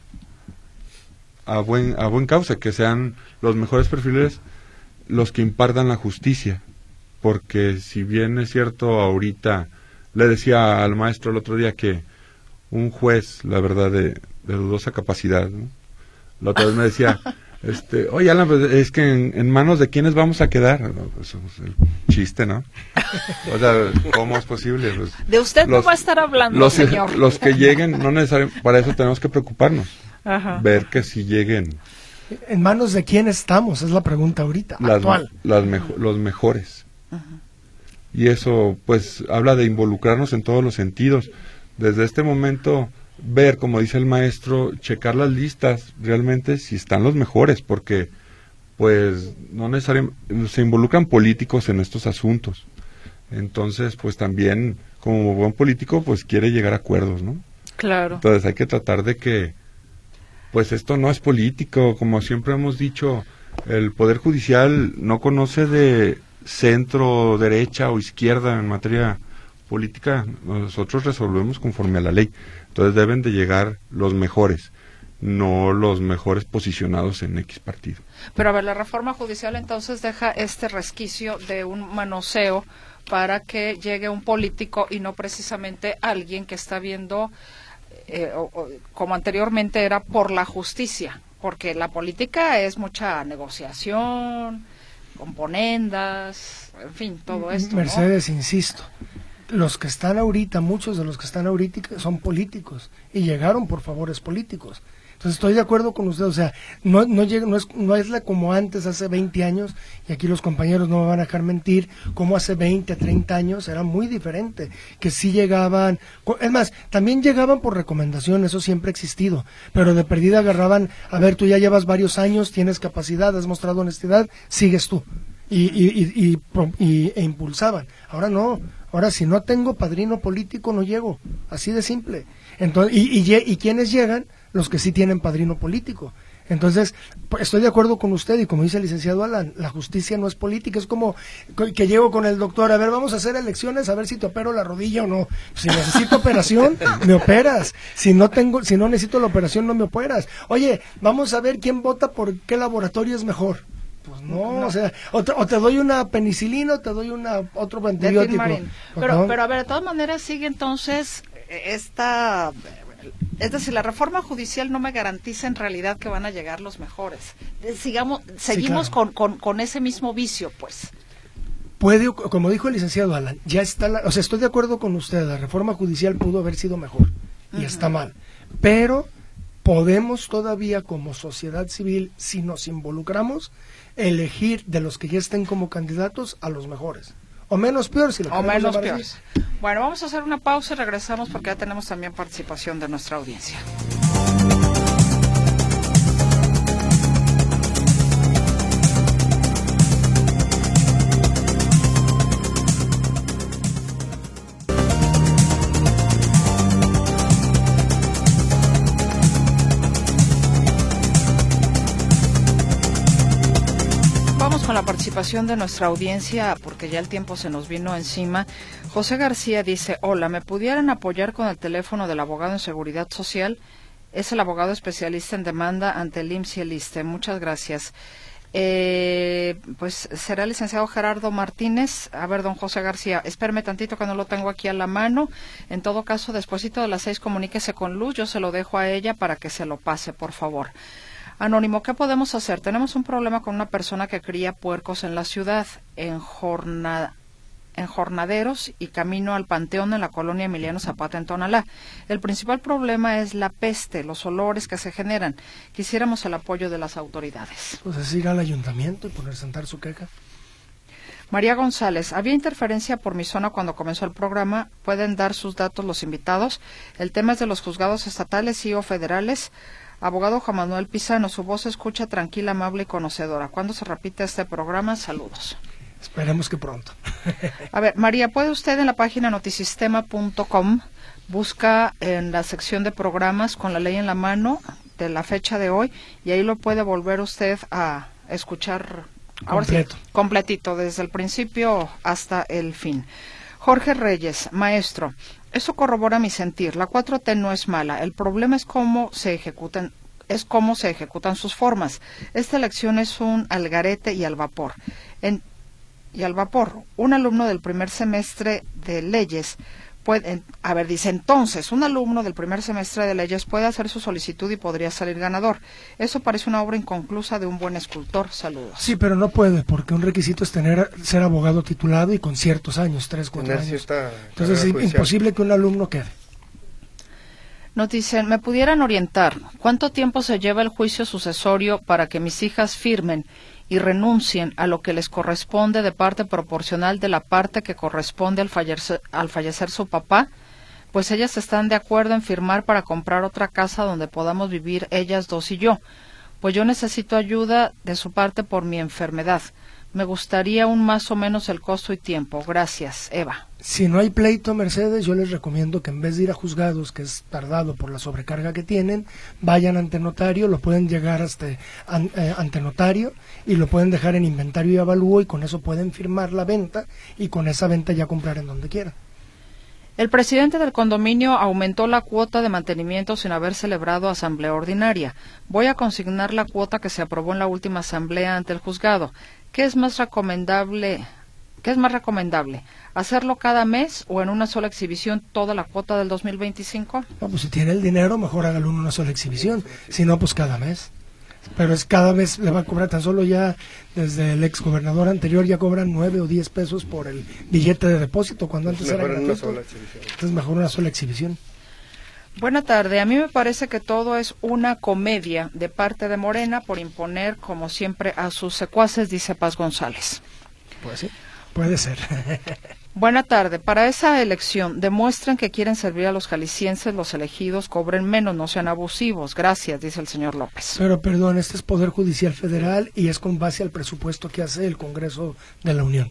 a buen a buen causa, que sean los mejores perfiles los que impartan la justicia, porque si bien es cierto, ahorita le decía al maestro el otro día que un juez, la verdad, de, de dudosa capacidad, ¿no? La otra vez me decía, este, oye, Alan, pues, es que en, en manos de quiénes vamos a quedar, ¿no? Pues, es el chiste, ¿no? O sea, ¿cómo es posible? Pues, de usted los, no va a estar hablando, los, señor. Los que lleguen, no necesariamente, para eso tenemos que preocuparnos, Ajá. ver que si lleguen. ¿En manos de quién estamos? Es la pregunta ahorita, las, actual. Las mejo, los mejores. Ajá. Y eso, pues, habla de involucrarnos en todos los sentidos. Desde este momento, ver, como dice el maestro, checar las listas, realmente si están los mejores, porque, pues, no necesariamente, se involucran políticos en estos asuntos. Entonces, pues, también, como buen político, pues, quiere llegar a acuerdos, ¿no? Claro. Entonces, hay que tratar de que, pues, esto no es político, como siempre hemos dicho, el Poder Judicial no conoce de centro, derecha o izquierda en materia política, nosotros resolvemos conforme a la ley. Entonces deben de llegar los mejores, no los mejores posicionados en X partido. Pero a ver, la reforma judicial entonces deja este resquicio de un manoseo para que llegue un político y no precisamente alguien que está viendo, eh, o, o, como anteriormente era, por la justicia, porque la política es mucha negociación, componendas, en fin, todo esto, Mercedes, ¿no? Insisto, los que están ahorita, muchos de los que están ahorita son políticos y llegaron por favores políticos. Entonces estoy de acuerdo con usted, o sea, no no llega, no es no es la como antes, hace veinte años, y aquí los compañeros no me van a dejar mentir, como hace veinte, treinta años era muy diferente, que sí llegaban, es más, también llegaban por recomendación, eso siempre ha existido, pero de perdida agarraban, a ver, tú ya llevas varios años, tienes capacidad, has mostrado honestidad, sigues tú, y, y, y, y, y e impulsaban. Ahora no, ahora si no tengo padrino político no llego, así de simple. Entonces, y, y, y ¿quiénes llegan? Los que sí tienen padrino político. Entonces, estoy de acuerdo con usted, y como dice el licenciado Alan, la justicia no es política, es como que llego con el doctor, a ver, vamos a hacer elecciones, a ver si te opero la rodilla o no. Si necesito operación, me operas. Si no tengo, si no necesito la operación, no me operas. Oye, vamos a ver quién vota por qué laboratorio es mejor. Pues no, no. o sea, o te, o te doy una penicilina o te doy una otro antibiótico. Pero, pero a ver, de todas maneras sigue entonces esta... Es decir, la reforma judicial no me garantiza en realidad que van a llegar los mejores. Sigamos, seguimos sí, claro. con, con, con ese mismo vicio, pues. Puede, como dijo el licenciado Alan, ya está, la, o sea, estoy de acuerdo con usted, la reforma judicial pudo haber sido mejor, y uh-huh. está mal. Pero podemos todavía como sociedad civil, si nos involucramos, elegir de los que ya estén como candidatos a los mejores. O menos peor, si lo O menos peor. Bueno, vamos a hacer una pausa y regresamos porque ya tenemos también participación de nuestra audiencia. Con la participación de nuestra audiencia, porque ya el tiempo se nos vino encima. José García dice, hola, ¿me pudieran apoyar con el teléfono del abogado en Seguridad Social? Es el abogado especialista en demanda ante el I M S S y el ISSSTE. Muchas gracias. Eh, pues será el licenciado Gerardo Martínez. A ver, don José García, espérame tantito que no lo tengo aquí a la mano. En todo caso, despuesito de las seis, comuníquese con Luz. Yo se lo dejo a ella para que se lo pase, por favor. Anónimo, ¿qué podemos hacer? Tenemos un problema con una persona que cría puercos en la ciudad, en jornada. en Jornaderos y camino al Panteón en la colonia Emiliano Zapata en Tonalá. El principal problema es la peste, los olores que se generan. Quisiéramos el apoyo de las autoridades. Pues es ir al ayuntamiento y poner a sentar su queja. María González, había interferencia por mi zona cuando comenzó el programa. ¿Pueden dar sus datos los invitados? El tema es de los juzgados estatales y o federales. Abogado Juan Manuel Pizano, su voz se escucha tranquila, amable y conocedora. ¿Cuándo se repite este programa? Saludos. Esperemos que pronto. A ver, María, ¿puede usted en la página notisistema punto com busca en la sección de programas con la ley en la mano de la fecha de hoy y ahí lo puede volver usted a escuchar ahora completo. Sí, completito, desde el principio hasta el fin. Jorge Reyes, maestro, eso corrobora mi sentir. La cuatro T no es mala, el problema es cómo se ejecutan es cómo se ejecutan sus formas. Esta elección es un algarete y al vapor. En y al vapor. Un alumno del primer semestre de leyes puede, a ver, dice entonces, un alumno del primer semestre de leyes puede hacer su solicitud y podría salir ganador. Eso parece una obra inconclusa de un buen escultor. Saludos. Sí, pero no puede, porque un requisito es tener ser abogado titulado y con ciertos años, tres, cuatro Tener años. cierta Entonces es judicial. imposible que un alumno quede. Nos dicen, ¿me pudieran orientar? ¿Cuánto tiempo se lleva el juicio sucesorio para que mis hijas firmen y renuncien a lo que les corresponde de parte proporcional de la parte que corresponde al fallecer, al fallecer su papá? Pues ellas están de acuerdo en firmar para comprar otra casa donde podamos vivir ellas dos y yo. Pues yo necesito ayuda de su parte por mi enfermedad. Me gustaría un más o menos el costo y tiempo. Gracias, Eva. Si no hay pleito, Mercedes, yo les recomiendo que en vez de ir a juzgados, que es tardado por la sobrecarga que tienen, vayan ante notario, lo pueden llegar hasta an, eh, ante notario y lo pueden dejar en inventario y avalúo y con eso pueden firmar la venta y con esa venta ya comprar en donde quieran. El presidente del condominio aumentó la cuota de mantenimiento sin haber celebrado asamblea ordinaria. Voy a consignar la cuota que se aprobó en la última asamblea ante el juzgado. ¿Qué es más recomendable? ¿Qué es más recomendable? ¿Hacerlo cada mes o en una sola exhibición toda la cuota del dos mil veinticinco? No, pues si tiene el dinero, mejor hágalo en una sola exhibición. Si no, pues cada mes. Pero es cada vez le va a cobrar, tan solo ya desde el ex gobernador anterior ya cobran nueve o diez pesos por el billete de depósito, cuando antes Mejor era en una gratuito. sola exhibición. Entonces mejor una sola exhibición. Buena tarde. A mí me parece que todo es una comedia de parte de Morena por imponer, como siempre, a sus secuaces, dice Paz González. Pues sí, puede ser. Buena tarde. Para esa elección, demuestren que quieren servir a los jaliscienses, los elegidos cobren menos, no sean abusivos. Gracias, dice el señor López. Pero perdón, este es Poder Judicial Federal y es con base al presupuesto que hace el Congreso de la Unión.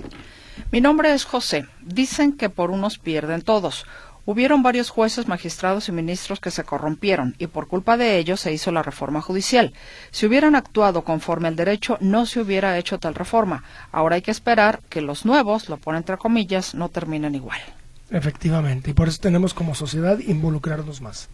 Mi nombre es José. Dicen que por unos pierden todos. Hubieron varios jueces, magistrados y ministros que se corrompieron y por culpa de ellos se hizo la reforma judicial. Si hubieran actuado conforme al derecho, no se hubiera hecho tal reforma. Ahora hay que esperar que los nuevos, lo pone entre comillas, no terminen igual. Efectivamente, y por eso tenemos como sociedad involucrarnos más.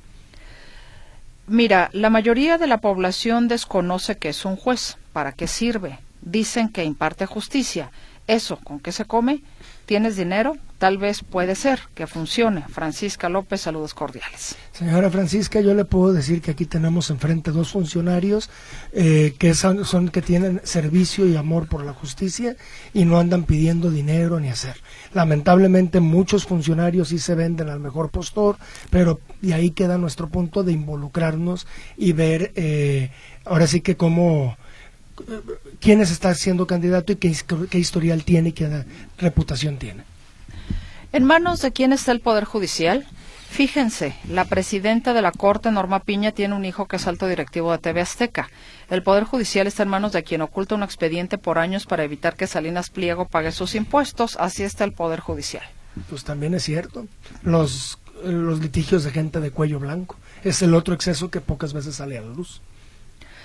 Mira, la mayoría de la población desconoce qué es un juez, para qué sirve. Dicen que imparte justicia. ¿Eso con qué se come? ¿Tienes dinero? Tal vez puede ser que funcione. Francisca López, saludos cordiales. Señora Francisca, yo le puedo decir que aquí tenemos enfrente dos funcionarios eh, que son, son que tienen servicio y amor por la justicia y no andan pidiendo dinero ni hacer. Lamentablemente muchos funcionarios sí se venden al mejor postor, pero de ahí queda nuestro punto de involucrarnos y ver eh, ahora sí que cómo quién está siendo candidato y qué, qué historial tiene y qué reputación tiene. ¿En manos de quién está el Poder Judicial? Fíjense, la presidenta de la Corte, Norma Piña, tiene un hijo que es alto directivo de T V Azteca. El Poder Judicial está en manos de quien oculta un expediente por años para evitar que Salinas Pliego pague sus impuestos. Así está el Poder Judicial. Pues también es cierto. Los, los litigios de gente de cuello blanco es el otro exceso que pocas veces sale a la luz.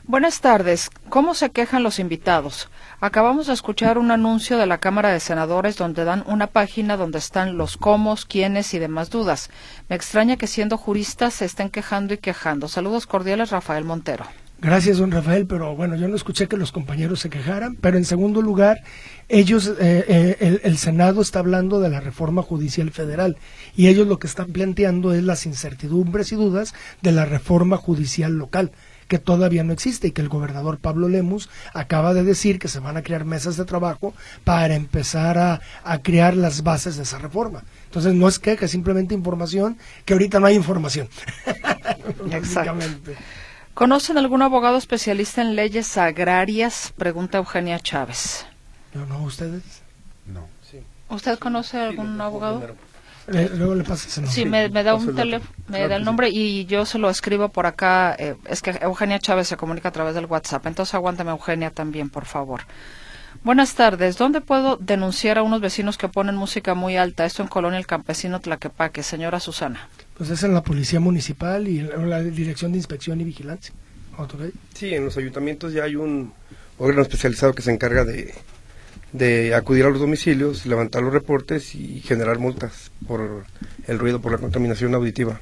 Buenas tardes. ¿Cómo se quejan los invitados? Acabamos de escuchar un anuncio de la Cámara de Senadores donde dan una página donde están los cómo, quiénes y demás dudas. Me extraña que siendo juristas se estén quejando y quejando. Saludos cordiales, Rafael Montero. Gracias, don Rafael, pero bueno, yo no escuché que los compañeros se quejaran, pero en segundo lugar, ellos, eh, eh, el, el Senado está hablando de la reforma judicial federal y ellos lo que están planteando es las incertidumbres y dudas de la reforma judicial local, que todavía no existe y que el gobernador Pablo Lemus acaba de decir que se van a crear mesas de trabajo para empezar a, a crear las bases de esa reforma. Entonces no es queja, es simplemente información, que ahorita no hay información. Exactamente. ¿Conocen algún abogado especialista en leyes agrarias? Pregunta Eugenia Chávez. Yo no, ¿ustedes? No. Sí. ¿Usted conoce algún sí, abogado? Eh, luego le pasa ese nombre. Sí, me, me da un teléfono, me da el nombre y yo se lo escribo por acá. Eh, es que Eugenia Chávez se comunica a través del WhatsApp, entonces aguántame, Eugenia, también, por favor. Buenas tardes. ¿Dónde puedo denunciar a unos vecinos que ponen música muy alta? Esto en Colonia El Campesino, Tlaquepaque. Señora Susana. Pues es en la Policía Municipal y en la Dirección de Inspección y Vigilancia. ¿Okay? Sí, en los ayuntamientos ya hay un órgano especializado que se encarga de, de acudir a los domicilios, levantar los reportes y generar multas por el ruido, por la contaminación auditiva.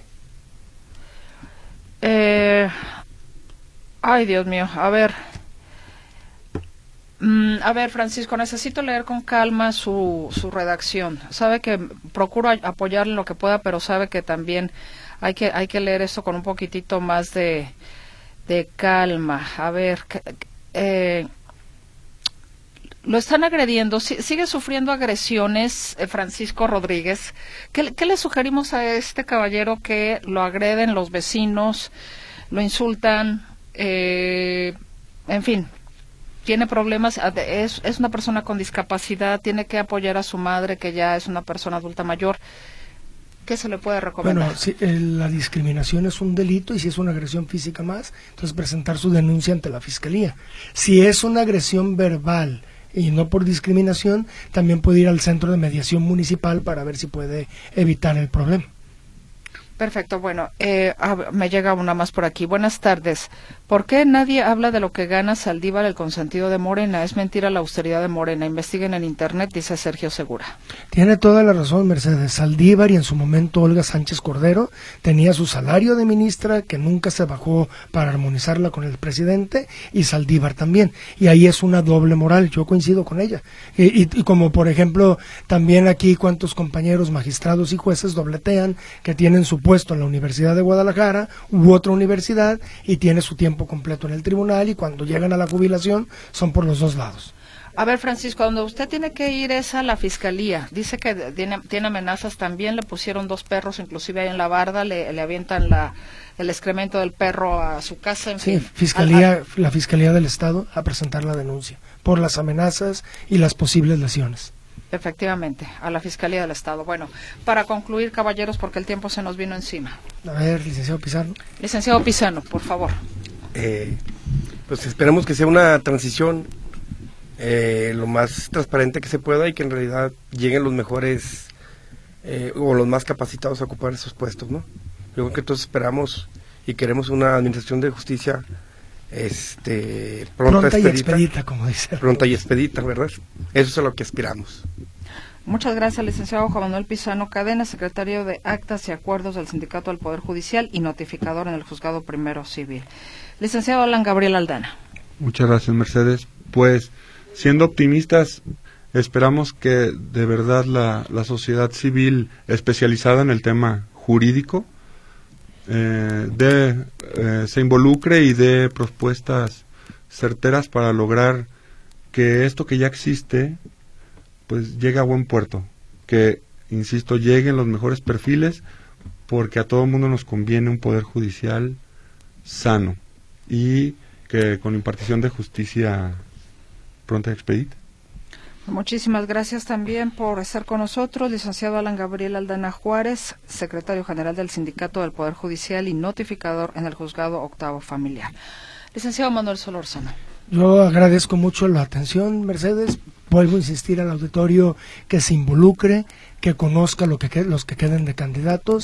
Eh, ay, Dios mío, a ver... Mm, a ver, Francisco, necesito leer con calma su, su redacción. Sabe que procuro apoyarle en lo que pueda, pero sabe que también hay que hay que leer esto con un poquitito más de, de calma. A ver, eh, lo están agrediendo, sigue sufriendo agresiones, eh, Francisco Rodríguez. ¿Qué, ¿Qué le sugerimos a este caballero? Que lo agreden los vecinos, lo insultan, eh, en fin. Tiene problemas, es, es una persona con discapacidad, tiene que apoyar a su madre, que ya es una persona adulta mayor. ¿Qué se le puede recomendar? Bueno, si, eh, la discriminación es un delito y si es una agresión física más, entonces presentar su denuncia ante la Fiscalía. Si es una agresión verbal y no por discriminación, también puede ir al Centro de Mediación Municipal para ver si puede evitar el problema. Perfecto, bueno, eh, me llega una más por aquí. Buenas tardes. ¿Por qué nadie habla de lo que gana Saldívar, el consentido de Morena? Es mentira la austeridad de Morena. Investiguen en Internet, dice Sergio Segura. Tiene toda la razón, Mercedes. Saldívar y en su momento Olga Sánchez Cordero tenía su salario de ministra que nunca se bajó para armonizarla con el presidente, y Saldívar también. Y ahí es una doble moral, yo coincido con ella. Y, y, y como por ejemplo, también aquí cuántos compañeros magistrados y jueces dobletean que tienen su puesto en la Universidad de Guadalajara u otra universidad y tiene su tiempo completo en el tribunal y cuando llegan a la jubilación son por los dos lados. A ver, Francisco, donde usted tiene que ir es a la Fiscalía. Dice que tiene, tiene amenazas también, le pusieron dos perros, inclusive ahí en la barda, le, le avientan la, el excremento del perro a su casa. En sí, fin, fiscalía, al, al... la Fiscalía del Estado a presentar la denuncia por las amenazas y las posibles lesiones. Efectivamente, a la Fiscalía del Estado. Bueno, para concluir, caballeros, porque el tiempo se nos vino encima. A ver, licenciado Pizarro. Licenciado Pizarro, por favor. Eh, pues esperemos que sea una transición eh, lo más transparente que se pueda y que en realidad lleguen los mejores eh, o los más capacitados a ocupar esos puestos, ¿no? Yo creo que todos esperamos y queremos una administración de justicia este pronta, pronta expedita, y expedita, como dice. Pronta y expedita, ¿verdad? Eso es a lo que aspiramos. Muchas gracias, licenciado Juan Manuel Pizano Cadena, secretario de Actas y Acuerdos del Sindicato del Poder Judicial y notificador en el Juzgado Primero Civil. Licenciado Alan Gabriel Aldana. Muchas gracias, Mercedes. Pues, siendo optimistas, esperamos que de verdad la, la sociedad civil especializada en el tema jurídico eh, de, eh, se involucre y dé propuestas certeras para lograr que esto que ya existe pues llegue a buen puerto, que, insisto, lleguen los mejores perfiles, porque a todo mundo nos conviene un poder judicial sano y que con impartición de justicia pronta y expedita. Muchísimas gracias también por estar con nosotros, licenciado Alan Gabriel Aldana Juárez, secretario general del Sindicato del Poder Judicial y notificador en el Juzgado Octavo Familiar. Licenciado Manuel Solórzano. Yo agradezco mucho la atención, Mercedes. Vuelvo a insistir al auditorio que se involucre, que conozca lo que los que queden de candidatos.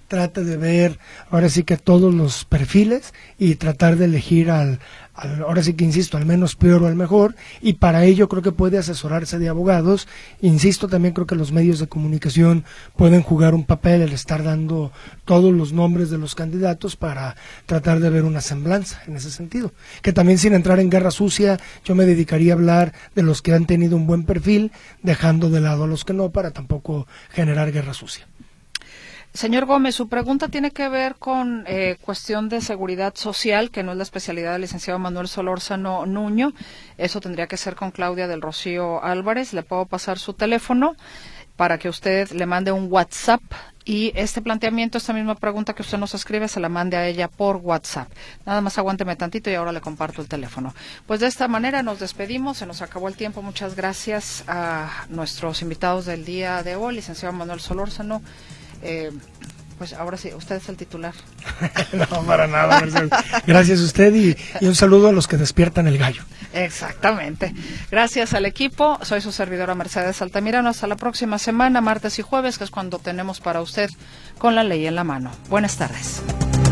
trate de ver ahora sí que todos los perfiles y tratar de elegir al, al ahora sí que insisto, al menos peor o al mejor, y para ello creo que puede asesorarse de abogados. Insisto, también creo que los medios de comunicación pueden jugar un papel el estar dando todos los nombres de los candidatos para tratar de ver una semblanza en ese sentido. Que también, sin entrar en guerra sucia, yo me dedicaría a hablar de los que han tenido un buen perfil, dejando de lado a los que no, para tampoco generar guerra sucia. Señor Gómez, su pregunta tiene que ver con eh, cuestión de seguridad social, que no es la especialidad del licenciado Manuel Solórzano Nuño. Eso tendría que ser con Claudia del Rocío Álvarez. Le puedo pasar su teléfono para que usted le mande un WhatsApp y este planteamiento, esta misma pregunta que usted nos escribe, se la mande a ella por WhatsApp. Nada más aguánteme tantito y ahora le comparto el teléfono. Pues de esta manera nos despedimos, se nos acabó el tiempo. Muchas gracias a nuestros invitados del día de hoy, licenciado Manuel Solórzano. Eh, pues ahora sí, usted es el titular. No, para nada, Mercedes. Gracias a usted y, y un saludo a los que despiertan el gallo. Exactamente. Gracias al equipo. Soy su servidora Mercedes Altamirano. Hasta la próxima semana, martes y jueves, que es cuando tenemos para usted Con la Ley en la Mano. Buenas tardes.